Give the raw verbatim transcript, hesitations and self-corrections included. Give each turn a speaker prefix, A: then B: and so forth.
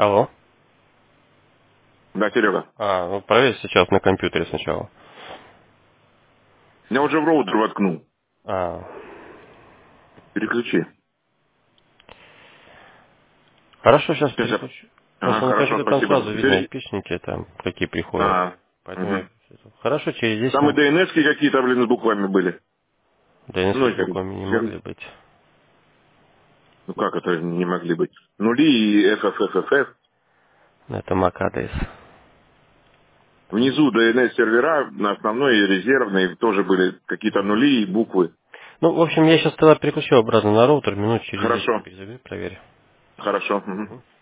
A: Алло.
B: Да, Серега.
A: А, ну проверь сейчас на компьютере сначала.
B: Я уже в роутер воткнул.
A: А,
B: Переключи.
A: хорошо, сейчас
B: Сейчас я...
A: переключу.
B: Ага,
A: Просто на
B: хорошо,
A: компьютере там сразу
B: спасибо.
A: видно
B: Теперь...
A: айпишники, там какие приходят.
B: А,
A: Поэтому
B: угу.
A: я... Хорошо, через десять
B: Там и
A: минут.
B: ДНСки какие-то, блин, с буквами были.
A: Да и
B: Ну,
A: с
B: эти...
A: буквами не
B: хер-
A: могли быть.
B: Ну, как это не могли быть? Нули и эф эф эф эф эф.
A: Это мак адрес.
B: Внизу ДНС сервера на основной и резервной тоже были какие-то нули и буквы.
A: Ну, в общем, я сейчас тогда переключу обратно на роутер, минут через десять
B: Хорошо,
A: перезагрузь, проверь.
B: хорошо. Угу.
A: Мгм.